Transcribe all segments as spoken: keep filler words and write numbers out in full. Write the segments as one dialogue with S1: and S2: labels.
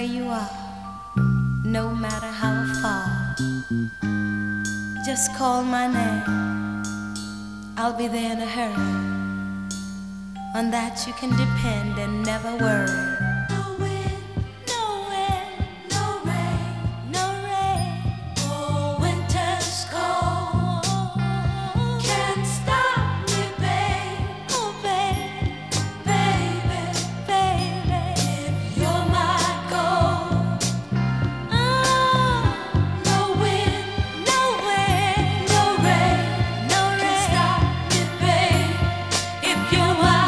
S1: you are, no matter how far. Just call my name, I'll be there in a hurry. On that you can depend and never worry. No wind, no wind, no rain, no rain. Oh, winter's cold can't stop me, babe. Oh, babe, baby, baby, if you're my gold. Oh, no wind, no wind, no rain, no rain can stop me, babe. If you're my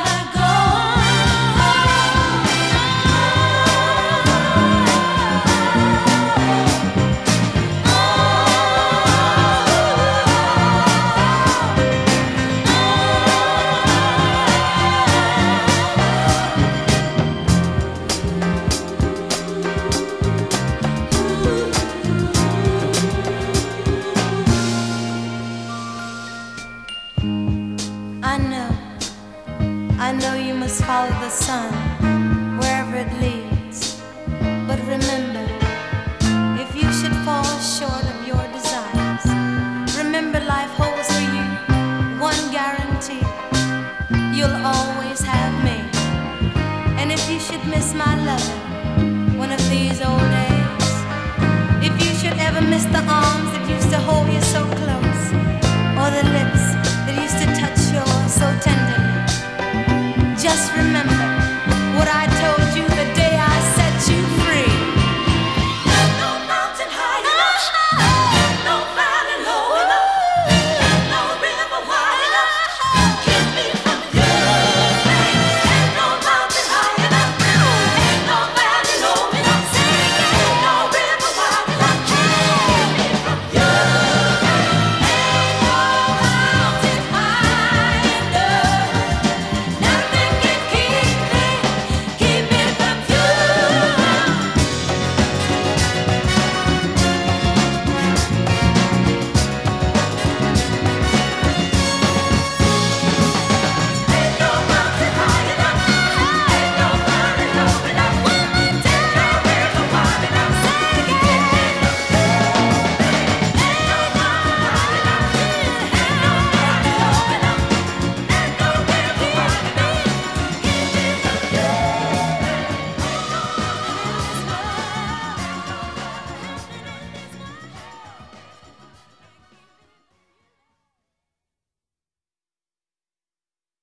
S1: I know, I know you must follow the sun wherever it leads. But remember, if you should fall short of your desires, remember life holds for you one guarantee: you'll always have me. And if you should miss my loving one of these old days, if you should ever miss the arms that used to hold you so close,